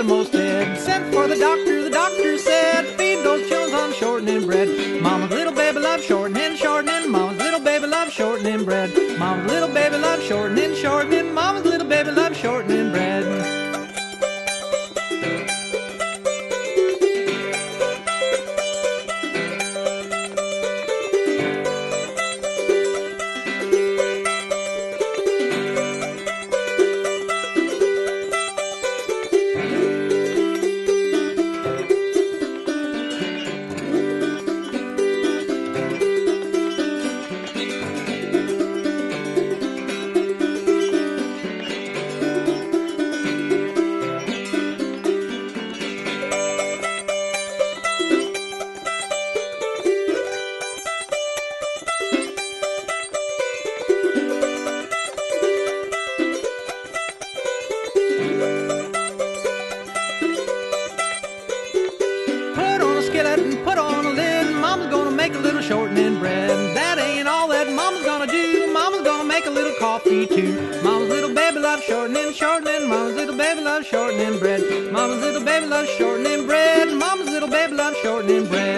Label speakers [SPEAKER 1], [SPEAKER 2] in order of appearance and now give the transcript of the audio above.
[SPEAKER 1] they're most dead. Sent for the doctor said, feed those children on shortening bread. Mama's little baby loves shortening, shortening. Mama's little baby loves shortening bread. Mama's little baby loves shortening, shortening. Mama's little baby loves shortening bread. Put on a lid, Mama's gonna make a little shortening bread. That ain't all that Mama's gonna do. Mama's gonna make a little coffee too. Mama's little baby loves shortening, shortening. Mama's little baby loves shortening bread. Mama's little baby loves shortening bread. Mama's little baby loves shortening bread.